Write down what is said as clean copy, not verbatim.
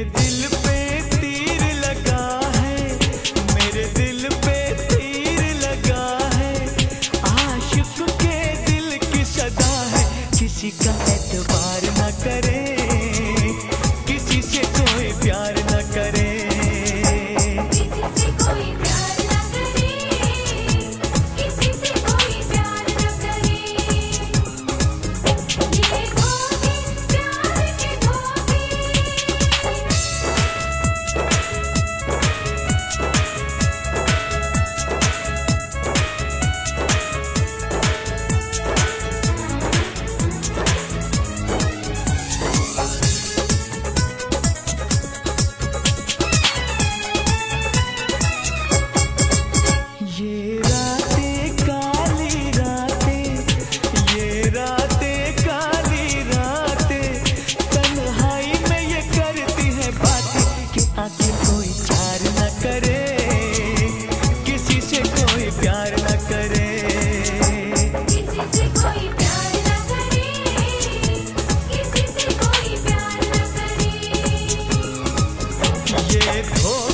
दिल पे तीर लगा है, मेरे दिल पे तीर लगा है। आशिक के दिल की सदा है, किसी का एतबार न करे, किसी से कोई प्यार न करे, किसी से कोई प्यार न करे, किसी से कोई प्यार न करे। ये धोखे प्यार के धोखे। ये रातें काली रातें, ये रातें काली रातें, तन्हाई में ये करती है बातें कि आखिर कोई प्यार न करे, किसी से कोई प्यार न करे, किसी से कोई प्यार न करे, किसी से कोई प्यार न करे। ये